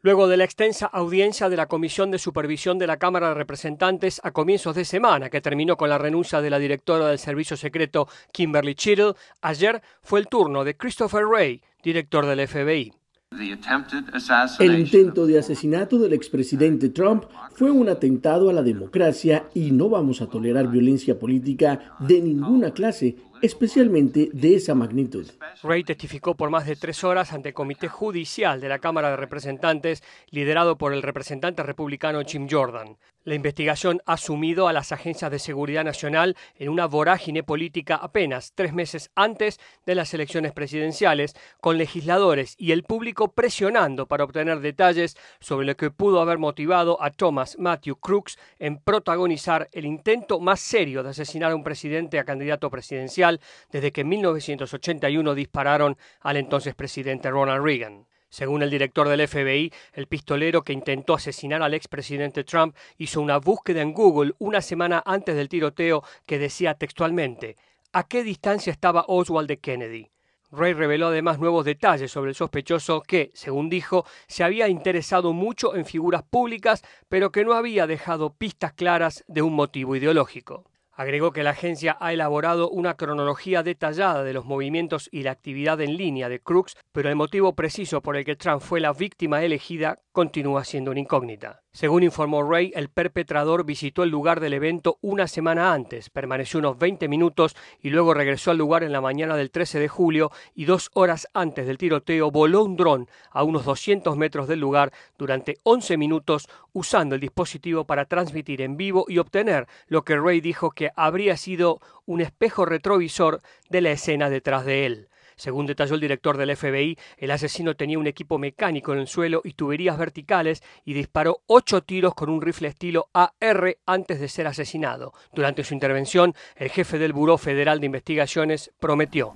Luego de la extensa audiencia de la Comisión de Supervisión de la Cámara de Representantes a comienzos de semana, que terminó con la renuncia de la directora del Servicio Secreto Kimberly Chittle, ayer fue el turno de Christopher Wray, director del FBI. El intento de asesinato del expresidente Trump fue un atentado a la democracia y no vamos a tolerar violencia política de ninguna clase, especialmente de esa magnitud. Wray testificó por más de 3 horas ante el Comité Judicial de la Cámara de Representantes, liderado por el representante republicano Jim Jordan. La investigación ha sumido a las agencias de seguridad nacional en una vorágine política apenas 3 meses antes de las elecciones presidenciales, con legisladores y el público presionando para obtener detalles sobre lo que pudo haber motivado a Thomas Matthew Crooks en protagonizar el intento más serio de asesinar a un presidente a candidato presidencial desde que en 1981 dispararon al entonces presidente Ronald Reagan. Según el director del FBI, el pistolero que intentó asesinar al expresidente Trump hizo una búsqueda en Google una semana antes del tiroteo que decía textualmente: ¿a qué distancia estaba Oswald de Kennedy? Wray reveló además nuevos detalles sobre el sospechoso que, según dijo, se había interesado mucho en figuras públicas, pero que no había dejado pistas claras de un motivo ideológico. Agregó que la agencia ha elaborado una cronología detallada de los movimientos y la actividad en línea de Crooks, pero el motivo preciso por el que Trump fue la víctima elegida continúa siendo una incógnita. Según informó Wray, el perpetrador visitó el lugar del evento una semana antes, permaneció unos 20 minutos y luego regresó al lugar en la mañana del 13 de julio y 2 horas antes del tiroteo voló un dron a unos 200 metros del lugar durante 11 minutos usando el dispositivo para transmitir en vivo y obtener lo que Wray dijo que habría sido un espejo retrovisor de la escena detrás de él. Según detalló el director del FBI, el asesino tenía un equipo mecánico en el suelo y tuberías verticales y disparó 8 tiros con un rifle estilo AR antes de ser asesinado. Durante su intervención, el jefe del Buró Federal de Investigaciones prometió: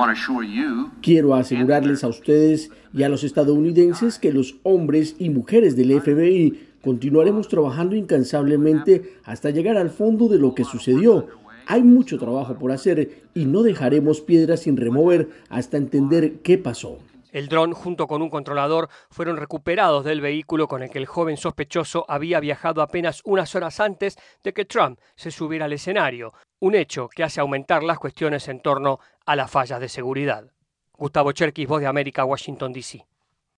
quiero asegurarles a ustedes y a los estadounidenses que los hombres y mujeres del FBI continuaremos trabajando incansablemente hasta llegar al fondo de lo que sucedió. Hay mucho trabajo por hacer y no dejaremos piedras sin remover hasta entender qué pasó. El dron, junto con un controlador, fueron recuperados del vehículo con el que el joven sospechoso había viajado apenas unas horas antes de que Trump se subiera al escenario, un hecho que hace aumentar las cuestiones en torno a las fallas de seguridad. Gustavo Cherkis, Voz de América, Washington, D.C.